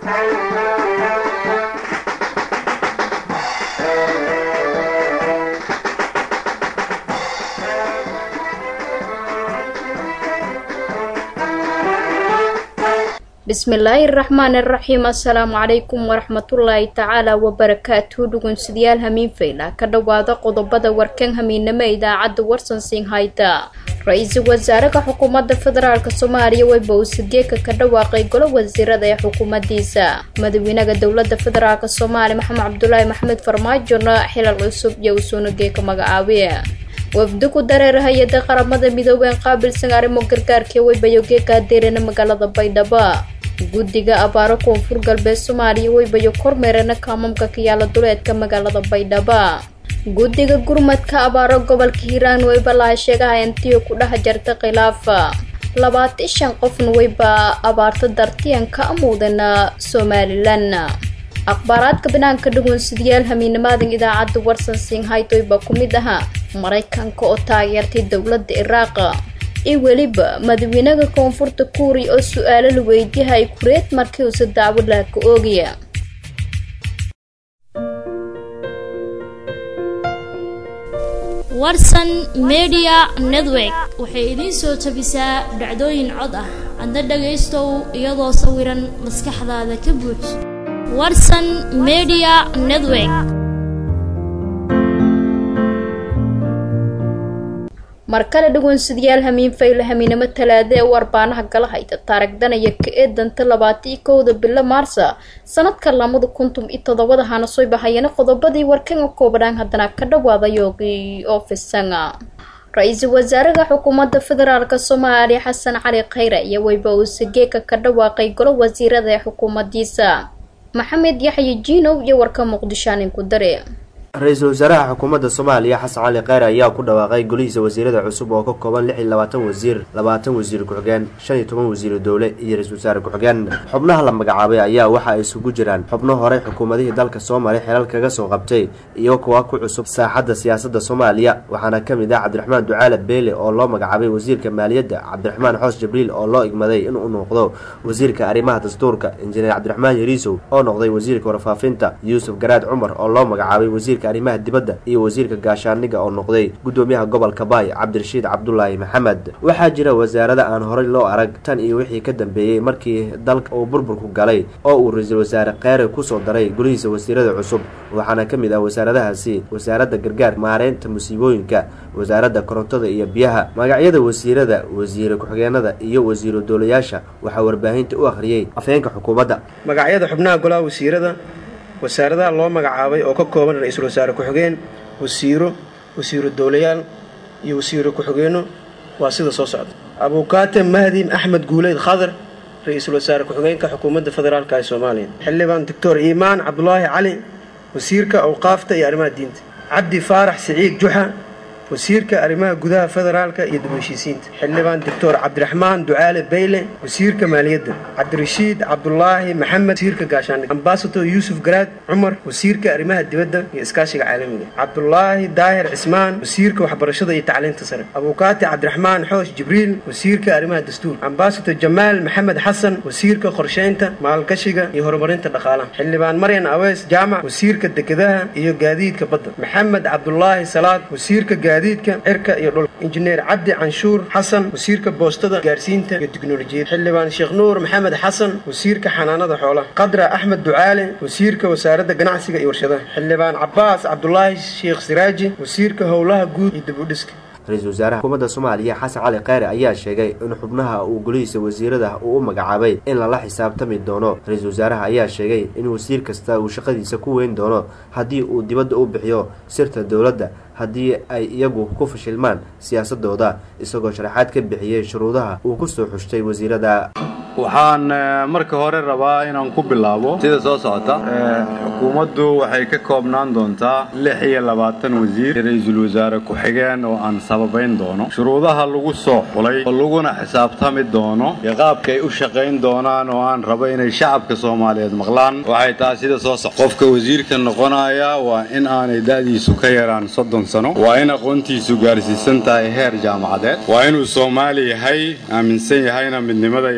بسم الله الرحمن الرحيم. السلام عليكم ورحمة الله تعالى وبركاته. دقون سديال همين فيلا كدوادا قضبادا وركن همين نما إذاعة ورسن سين هايتا رئيس وزارة حكومة الفدرال كصوماليا ويبوسجيك كدواقي قلو وزيرة حكومة ديسا مدوينة دولة الفدرال كصومالي محمد عبد الله محمد فرماجونا حيل العصب يوسون جيك مقاوية وفدكو dareer hay'adda qaramada midoobay qaabil sangaare mogargaarkii way bayoge ka deerana magaalada Baydhabo guddiga abaaro koonfur galbeed Soomaaliya way bayo kormeerana kaamamka ka yaala duleedka magaalada Baydhabo guddiga gurmadka abaaro gobolka Hiiraan way balaa sheegay intii ku dhax jarta khilaaf 25 qofna way ba abaarta dartiyan ka amuudana Somaliland أخبارات كبنان كدقون سديال همين مادن إذاعة ورسن سين هايتوي باكوميدها مريكان كو تاغيرتي دولة العراق وليبا مدوينة كونفورت كوري أو سؤال الويدي هاي كوريت ماركيوس الدعوة لك أوغيا ورسن ميديا نتورك waxay idin soo tabisaa dhacdooyin cod ah anda dhageysto iyadoo sawiran maskaxdaada ka buux ورسن ميديا نتورك markale dhugun sidiyaal hamiin fayl hamiinama talaade oo arbaanaha gala hayta taarigdanaya ka eedanta 21 bil Maars sanadka 2017 hana soo bahayna qodobadii warkan koobadaan hadana ka dhawaada yoogi ofisanga رئيس وزارة حكومة الفدرال كصوماليا حسن علي خيره iyo waybausgeeka ka dhawaaqay golo wasiirada xukuumadda diisa محمد يحيى جينو يوركا مقدشان كدري رئيس وزراء حكومة الصومالية حسن علي خيره ayaa ku dhawaaqay golihiisa wasiirada cusub oo ka kooban 26 wasiir 20 wasiir ku-xigeen 15 wasiir dawlad iyo ra'iisul wasaare ku-xigeen xubnaha la magacaabay ayaa waxa ay isugu jiraan xubno hore xukuumadihii dalka Soomaaliya xilal kaga soo qabtay iyo kuwa ku cusub saaxadda siyaasadda Soomaaliya waxaana kamid ah Cabdiraxmaan Ducaale Beele oo loo magacaabay wasiirka maaliyadda Cabdiraxmaan Xoos Jibriil oo loo igmaday inuu noqdo wasiirka arrimaha dastuurka injineer Cabdiraxmaan Yariisow oo noqday wasiirka warfaafinta Yuusuf Garaad Cumar oo loo magacaabay wasiirka arrimaha dibadda iyo wasiirka gaashaaniga oo noqday gudoomiyaha gobolka Baay Cabdirashiid Cabdullaahi Maxamed waxa jira wasaarada aan horay loo arag tan iyo wixii ka dambeeyay markii dalka uu burburku galay oo uu ra'iisul wasaare Khayre ku soo daray golihiisa wasiirada cusub waxaana kamid ah wasaaradahaasi wasaaradda gargaar maareynta musiibooyinka wasaaradda korontada iyo biyaha magacyada wasiirada wasiir ku-xigeenada iyo wasiiro dowlayaasha waxa warbaahinta u akhriyay afhayeenka xukuumadda magacyada xubnaha golaha wasiirada وسارة الله مجعبي أو كقوم رئيس الوزراء كحجين وسيرو دوليان يوسيرو كحجينه واسيد صوصعد أبو كاتم مهدي أحمد جوليد خضر رئيس الوزراء كحجين كحكومة الفدرال كاي سوماليا حلبان دكتور إيمان عبد الله علي وسيرك أوقافته يا أرماد دينت عبدي فارح سعيد جحا وسيرك أرماء جودها فدرالك يدبوشيسين حلبان دكتور عبد الرحمن دعالة بيلة وسيرك ماليد عبد الرشيد عبد الله محمد سيرك قاشان أمباسطو يوسف جراد عمر وسيرك أرماء الدبدة يسكاشي عالمية عبد الله داهر عثمان وسيرك وحبرشدة يتعلم تصرف أبو كاتي عبد الرحمن حوش جبريل وسيرك أرماء الدستور أمباسطو جمال محمد حسن وسيرك خرشينتا مع الكشيقة يهربرين تدخالا حلبان مريان أويس جامع وسيرك الدكدها يقاديد كبضة محمد عبد الله صلاة وسيرك جديدك إركا يقول إنجنير عبد عنشور حسن وسيرك بوستدا جارسينتا التكنولوجيا حلبان شيخ نور محمد حسن وسيرك حنانة حوله قدرة أحمد دعالة وسيرك وسارة جناعسك يورشده حلبان عباس عبد الله الشيخ سراجي وسيرك هولها جود يدبودسك رئيس وزراء حكومة الصومالية حسن علي خيره ayaa sheegay in xubnaha uu golihiisa wasiirada uu magacaabay in la xisaabtami doono rئيس wasaaraha ayaa sheegay in wasiir kasta uu shaqadiisa ku weyn doono hadii uu dibadda u bixiyo sirta dawladda hadii ay iyagu ku fashilmaan siyaasadooda isagoo sharaxaad ka bixiyay shuruudaha uu ku soo xushtay wasiirada waxaan marka hore rabaa inaan ku bilaabo sida soo socota xukuumaddu waxay ka koobnaan doontaa 26 wasiir ra'iisul wasaare ku xigeen oo aan sababayn doono shuruudaha lagu soo xulay oo laguna xisaabtami doono qaabka ay u shaqeyn doonaan oo aan rabo inay shacabka Soomaaliyeed maqlaan waxay tahay sida soo socota qofka wasiirka noqonaya waa in aanay daadiisu ka yaraan 30 sano waa in aqoontiisu gaarsiisan tahay heer jaamacadeed waa inuu Soomaali yahay aaminsan yahayna midnimada iyo madax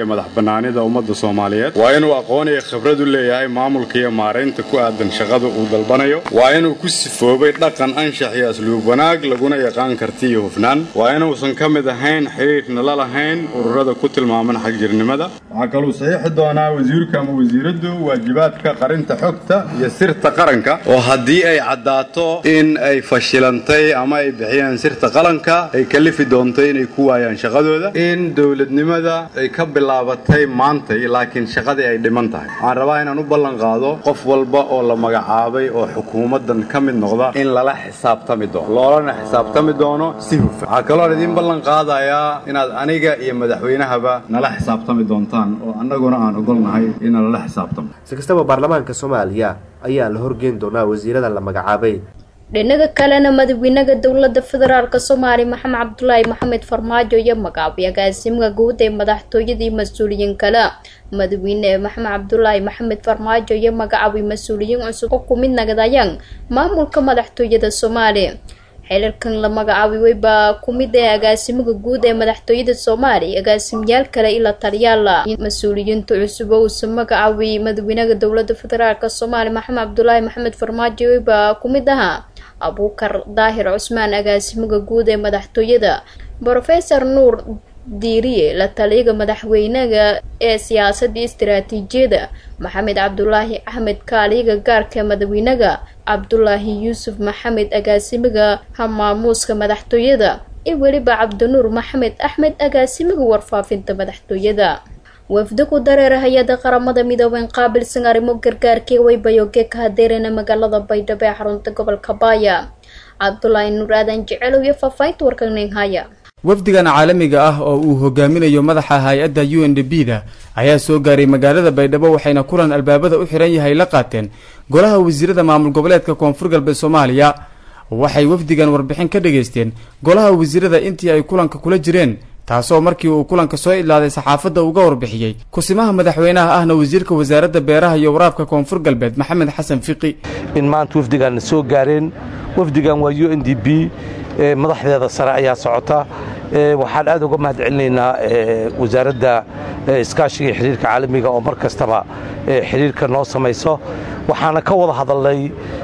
banaanida ummadda Soomaaliyeed waa inuu aqoon iyo khibrad u leeyahay maamulka iyo maareynta ku aadan shaqada uu dalbanayo waa inuu ku sifoobay dhaqan anshax iyo asluub wanaag laguna yaqaan karti iyo hufnaan waa inuusan ka mid ahayn xiriirna la lahayn ururada ku tilmaaman xagjirnimada waxa kale uu saxiixi doonaa wasiirka ama wasiiradu waajibaadka qarinta xogta iyo sirta qaranka oo haddii ay cadaato in ay fashilantay ama ay bixiyaan sirta qaranka ay kalifi doonto inay ku waayaan shaqadooda in dawladnimada ay ka bilaabatay maanta laakiin shaqadii ay dhiman tahay waxaan rabaa inaan u ballan qaado qof walba oo la magacaabay oo xukuumadan ka mid noqda in lala xisaabtami doono loolana xisaabtami doono si hufan waxaa kaloo idin ballan qaadayaa inaad aniga iyo madaxweynahaba nala xisaabtami doontaan oo annaguna aan ogolnahay in nala xisaabtamo si kastaba baarlamaanka Soomaaliya ayaa la horgeyn doonaa wasiirada la magacaabay dhinaca kalena madaxweynaha dowladda federaalka Soomaaliya Maxamed Cabdullaahi Maxamed Farmaajo iyo magacaabay agaasimaha guud ee madaxtooyada mas'uuliyiin kale madaxweynaha Maxamed Cabdullaahi Maxamed Farmaajo iyo magacaabay mas'uuliyiin cusub oo ku mid noqdayaan maamulka madaxtooyada Soomaaliya xeelkan la magacaabay wayba ku mid ah agaasimaha guud ee madaxtooyada Soomaaliya agaasimayaal kale ila taliyaal mas'uuliyiinta cusub oo uu magacaabay madaxweynaha dowladda federaalka Soomaaliya Maxamed Cabdullaahi Maxamed Farmaajo wayba ku mid ah Abuukar Daahir Cusmaan agaasimaha guud ee madaxtooyada Professor Nuur Diiriye la taliyaha madaxweynaha ee siyaasadda istiraatiijiyadda Maxamed Cabdullaahi Axmed kaaliga gaarka madaxweynaha Cabdullaahi Yuusuf Maxamed agaasimaha hamaamuuska madaxtooyada iyo waliba Cabdinuur Maxamed Axmed agaasimaha warfaafinta madaxtooyada wafdi ku dareera hay'adda qaramada midoobay qaabilsan arrimo gargaarka waybayoge ka hadeerana magaalada Baydhabo ee xarunta gobolka Baaya Cabdullaahi Nuur Aadan Jecel iyo faafaynta warkan haya wafdigan caalamiga ah oo uu hogaaminayo madaxa hay'adda UNDP-da ayaa soo gaaray magaalada Baydhabo waxayna kulan albaabada u xiran yahay la qaateen golaha wasiirada maamul goboleedka Koonfur Galbeed Soomaaliya waxay wafdigan warbixin ka dhageysteen golaha wasiirada intii ay kulanka kula jireen taasoo markii uu kulanka soo ilaaday saxaafadda uga warbixiyay kusimaha madaxweynaha ahna wasiirka wasaaradda beeraha iyo waraabka Koonfur Galbeed Maxamed Xasan Fiqi in maanta wafdigan soo gaareen wafdigan waa UNDP madaxdeeda sare ayaa socota waxaan aad uga mahadcelinaynaa wasaaradda iskaashiga xiriirka caalamiga oo mar kastaba xiriirka noo samayso waxaana ka wada hadalnay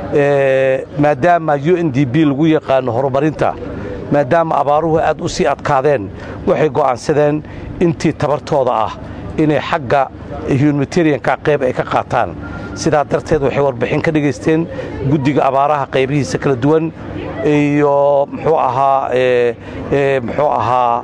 maadaama UNDP lagu yaqaano horumarinta maadaama abaaruhu aad u sii adkaadeen waxay go'aansadeen intii tabartooda ah inay xagga humanitarianka qayb ay ka qaataan sidaa darteed waxay warbixin ka dhageysteen guddiga abaaraha qaybihiisa kala duwan iyo muxuu ahaa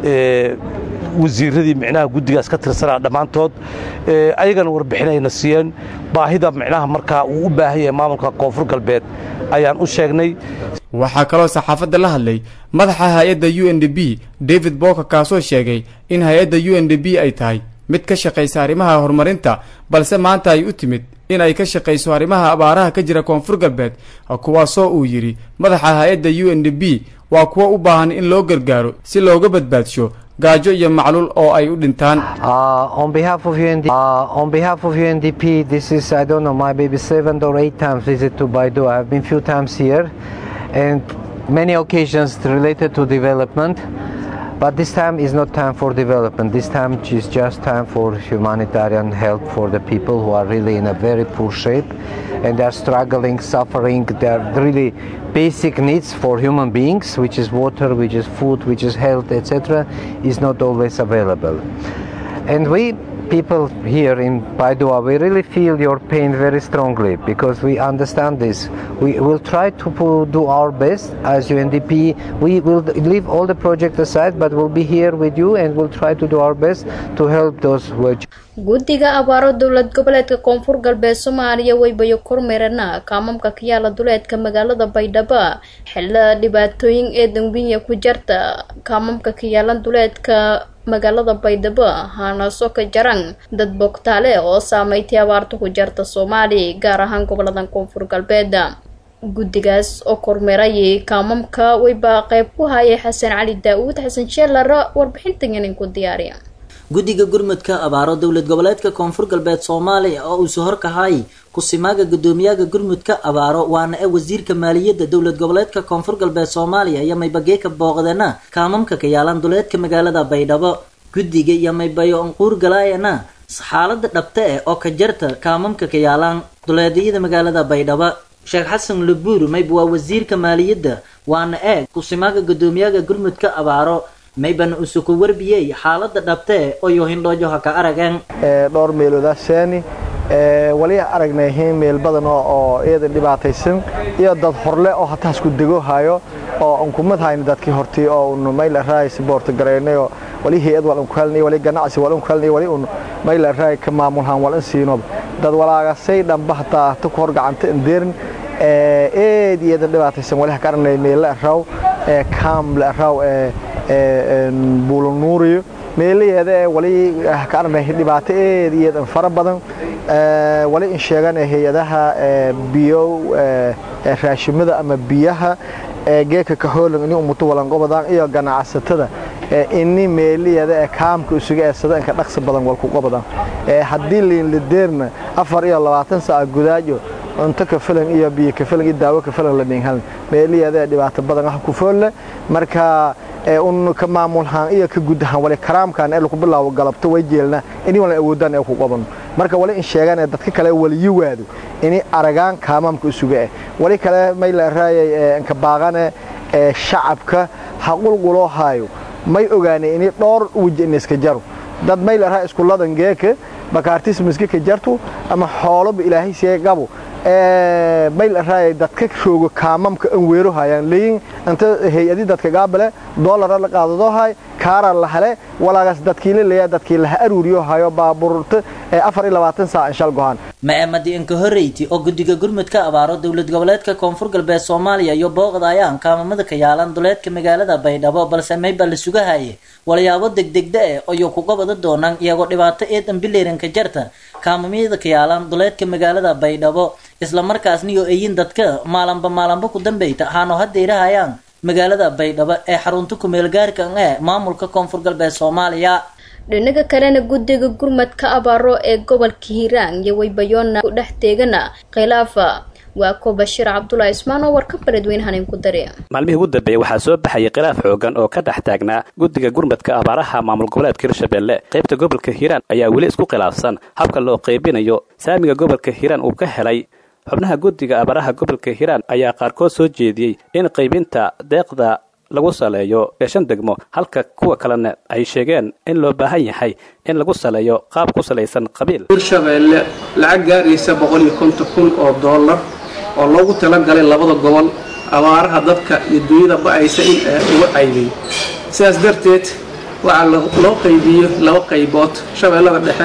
wasiiradii micnaha guddigaas ka tirsanaa dhammaantood ayagana warbixinayna siiyeen baahida micnaha markaa uu u baahan yahay maamulka Koonfur Galbeed ayaan u sheegnay waxaa kaloo saxaafadda la hadlay madaxa hay'adda UNDP David Boka kaasoo sheegay in hay'adda UNDP ay tahay mid ka shaqeysa arrimaha horumarinta balse maanta ay u timid in ay ka shaqeyso arrimaha abaaraha ka jira Koonfur Galbeed kuwaasoo uu yiri madaxa hay'adda UNDP waa kuwa u baahan in loo gargaaro si looga badbaadsho gaajo iyo macluul oo ay u dhintaan on behalf of UNDP this is I don't know maybe 7 or 8 times visit to Baidu. I have been few times here and many occasions related to development. But this time is not time for development. This time is just time for humanitarian help for the people who are really in a very poor shape and they are struggling, suffering. They are really basic needs for human beings, which is water, which is food, which is health, etc., is not always available. And we people here in Baidua, we really feel your pain very strongly because we understand this. We will try to do our best as UNDP. We will leave all the project aside, but we'll be here with you and we'll try to do our best to help those who are... guddiga abaaro dowlad goboleedka Koonfur Galbeed Soomaaliya waybayo kormeerana kaamamka ka yaala duleedka magaalada Baydhabo xilli dhibaatooyin ee dambiya ku jirta kaamamka ka yaala duleedka magaalada Baydhabo hana soo ka jaran dad bogtaale oo saameeyay abaarta ku jirta Soomaaliya gaar ahaan gobolada Koonfur Galbeed guddigaas oo kormeerayay kaamamka wayba qayb ku hayay Xasan Cali Daawud Xasan Sheelara warbixintan ku diyaariya guddiga gurmadka abaaro dowlad goboleedka Koonfur Galbeed Soomaaliya oo uu soo horkahay kusimaaga gudoomiyaha gurmadka abaaro waana wasiirka maaliyadda dowlad goboleedka Koonfur Galbeed Soomaaliya ayaa maybagee ka booqdana kaamamka ka yaalan duleedka magaalada Baydhabo guddiga iyo maybayo anquur galaayana xaaladda dhabta oo ka jarta kaamamka ka yaalaan duleediyada magaalada Baydhabo. Sheekh Xasan Lubuur mayba waa wasiirka maaliyadda waana kusimaga gudoomiyaha gurmudka abaaro mayban usuku warbiyay xaaladda dhabta oo yohindoojo ka aragan dhowr meeloodaasani wali aragnay meel badan oo eedan dhibaataysan iyo dad horle oo hataa isku dego hayo oo aan kumad hayn dadkii hortii oo mayl raay support gareeynay wali hay'ad wal ku helnay wali ganacsi wal ku helnay wali mayl raay ka maamulhan wal siino dad walaaga say dhanba hataa ta ku hor gacanta indeerin eedan dhibaataysan wali ka aragnay meel raaw kaam la raaw buulunuuriyo meelayeeda wali ka aragnay dhibaato eedan fara badan wali in sheeganay hay'adaha biyo raashimada ama biyaha geeka ka hoolan inuu umuto walan qobadaan iyo ganacsatada inni meeliyada kaamka isuga eesada in ka dhaqso badan wal ku qobadaan hadii la deerna 24 saac gudaajo inta ka filan iyo biyo ka filan iyo daawo ka filan la dhingal meeliyada dhibaato badan ah ku fool marka ka maamulhan iyo ka gudahan wali karaamkan ee lagu bilaabo galabto way jeelna in wala awoodaan ay ku qaban marka wali in sheegan dadka kale wali yiwaado in aragaan kaamamka isuga wali kale may la raayay in ka baaqana shacabka haqulqulo hayo may ogaanay in dhowr wajin iska jaro dad may la raay isku ladan geeka bakaartis miski ka jarto ama xoolo ilaahay si gabo may la raay dadka joogo kaamamka aan weero hayaan leeyin inta hay'adii dadka gaabale dollar la qaadado hay kaara la hele walaagas dadkii leeyahay dadkii la aruuriyo hayo baabuurta 24 saac in shal go'an maamadi in ka horeeyay oo guddiga gurmudka abaaro dawlad goboleedka koonfur galbeed Soomaaliya iyo booqdayaan kaamamada ka yaalan duleedka magaalada Baydhabo balse mayba la sugahaye walayaabo degdegda oo ku qabada doonaan iyagoo dhibaato eedan bileeran ka jarta kaamamada ka yaalan duleedka magaalada Baydhabo isla markaasna iyo ayin dadka maalanba ku dambeeyta haano hadeerahayaan magaalada Baydhabo ee xarunta ku meel gaarka maamulka koonfur galbeed Soomaaliya. dhinaca kalena guddiga gurmadka abaaro ee gobolka Hiiraan iyo waybayoona ku dhex teegana khilaafa waa ko Bashir Cabdulla Ismaan oo warka baradweynahan ku daray maalmihii ugu dambeeyay waxaa soo baxay khilaaf xoogan oo ka dhex taagnaa guddiga gurmadka abaaraha maamul goboleedka Hirshabelle qaybta gobolka Hiiraan ayaa wali isku khilaafsan habka loo qaybinayo saamiga gobolka Hiiraan uu ka helay xubnaha guddiga abaaraha gobolka Hiiraan ayaa qaarkood soo jeediyay in qaybinta deeqda lagu saleeyo 5 degmo halka kuwa kalena ay sheegeen in loo baahan yahay in lagu saleeyo qaab ku salaysan qabiil Hirshabelle lacag gaaraysa $150,000 oo loogu talagalay labada gobol abaaraha dadka iyo dunida ba'aysa in ugu caydin sidaas darteed waxa loo qaybiyay laba qaybood Shabeellada dhexe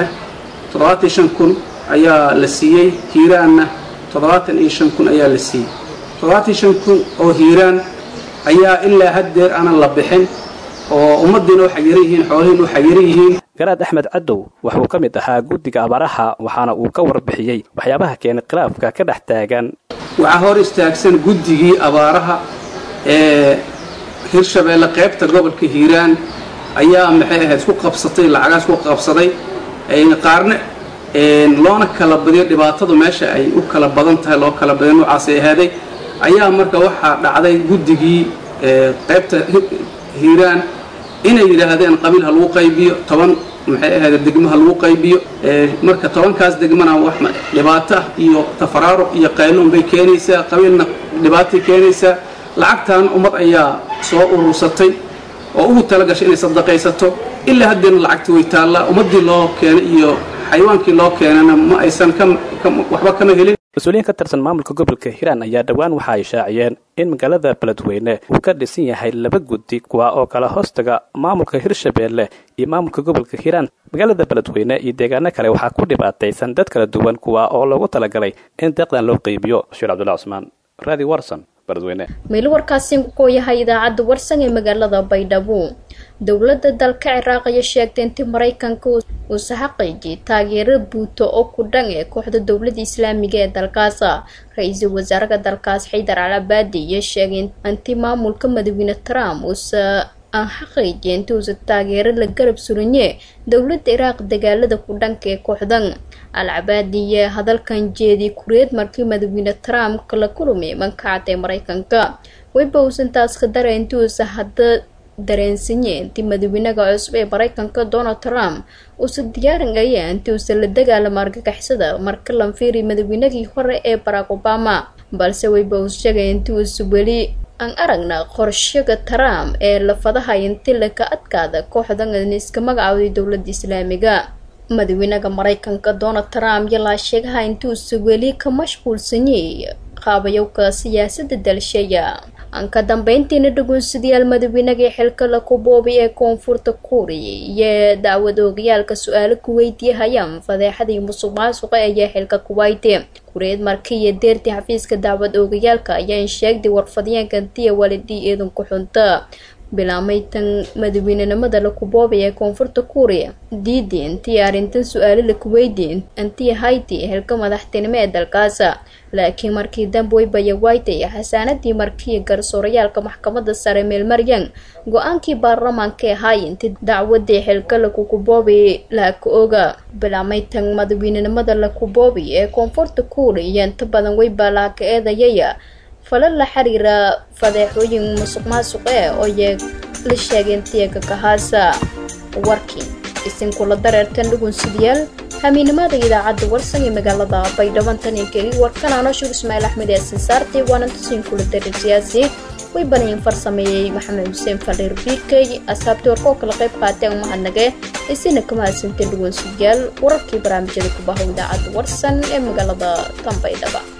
75,000 ayaa la siiyay Hiiraanna 75,000 ayaa la siiyay 75,000 oo Hiiraan ayaa ilaa haddeer aan la bixin oo ummadina waxa yarihiin xoolahin waxa yarihiin garaad Axmed Cadow wuxuu ka mid ahaa guddiga abaaraha waxaana uu ka warbixiyay waxyaabaha keenay khilaafka ka dhex taagan waxa hor istaagsan guddigii abaaraha ee Hirshabelle qaybta gobolka Hiiraan ayaa maxay ahayd isku qabsatay lacagaas ku qabsaday ay qaarna loona kala badiyo dhibaatadu meesha ay u kala badan tahay loo kala badan noocaas ay ahaaday ayaa marka waxa dhacday guddigii qaybta Hiiraan inay yiraahdeen qabiil hal uu qaybiyo 10 maxay ahayd degmaha lagu qaybiyo marka 10kaas degmana wax dhibaato iyo tafaraaro iyo qayloon bay keenaysaa qabiilna dhibaato keenaysaa lacagtan ummad ayaa soo urursatay oo ugu tala gashay inay sadaqaysato ilaa haddana lacagtu way taala ummadii loo keenay iyo xayawaankii loo keenana ma aysan waxba kama helin مسؤولين كترسن maamulka gobolka Hiiraan ayaa dhawaan waxa ay shaaciyeen in magaalada Beledweyne uu ka dhisan yahay laba guddi kuwa oo kala hoostaga maamulka Hirshabelle iyo maamulka gobolka Hiiraan magaalada Beledweyne iyo deegaano kale waxa ku dhibaataysan dad kala duwan kuwa oo loogu talagalay in deeqdan loo qaybiyo Bashir Cabdulla Ismaan Radio Warsan Beledweyne meel warkaasi ku yahay idaacada Warsan ee magaalada Baydhabo dawladda dalka Ciraaq ayaa sheegtay in Mareykanka uu saxaqay taageero buuto oo ku dhan ee kooxda dawladda Islaamiga ee dalkaas ra'iisul wasaaraha dalkaas Haydar al-Abadi ayaa sheegay in maamulka madaxweyne Trump uu aan xaqiijin intuu taageero la garab suranye dawladda Ciraaq dagaalada ku dhanka ee kooxdan al-Abadi hadalkan jeedi kureed markii madaxweyne Trump kala kulmay mankaacada Mareykanka way bowsan taas ka daray intuu hadda dareensanyiin intii madaxweynaha cusub ee Mareykanka Donald Trump uu si diyaarinaya intii uu la dagaalamo argagixisada marka la fiiriyo madaxweynihii hore ee Barack Obama balse wayba uu sheegay intii uu weli aan aragna qorshaha Trump ee la fadahay intii la ka adkaada kooxdan iska magacaawday dowladda Islaamiga madaxweynaha Mareykanka Donald Trump yaa sheegay intii uu weli ka mashquulsan yahay qaabayowka siyaasadda dalshaya aan ka dambeyntiina dhagoonsidayaal madaxweynaha xilka la kuboobay ee koonfurta Kuuriya iyo dacwad oogayaalka su'aalo ku weydiiyayaan fadeexadii musuqmaasuqa ee xilka Kuwait Kuuriyad markii deerti xafiiska dacwad oogayaalka ayaa sheegay warfadiyeenka intii walidii eedan ku xunta bilaameytan madaxweynenimada la kuboobay ee koonfurta Kuuriya diideen intii arintan su'aalo la ku weydiin intii Haiti xilka madaxtinimo ee dalkaas laakiin markii dambe way bayawaaytay xasaanadii markii garsooryaalka maxkamadda sare meel maryan go'aankii baarlamaanka ee hay'intii dacwadii xilka la kuboobay la ka oga bilaameytan madaxweynenimada la kuboobay ee koonfurta Kuuriya inta badan way balaaka eedayaya falal la xiriira fadeexooyin musuqmaasuq oo la sheegay intii ka kahaasa warkii isin kula dareertan dhagoonsidayaal hamiinimada idaacadda warsan ee magaalada Baydhabo tan iyo keli warkan aan Shuur Ismaaciil Axmed ee saartay waana tusin kula dareer siyaasi way banayeen farsameeyay Maxamed Hussein Faleer Bikay asxaabta warkoo kala qayb qaatay mahadnaga isina kama hasanteen dhagoonsidayaal wararkii barnaamijyada ku baahday idaacadda warsan ee magaalada Baydhabo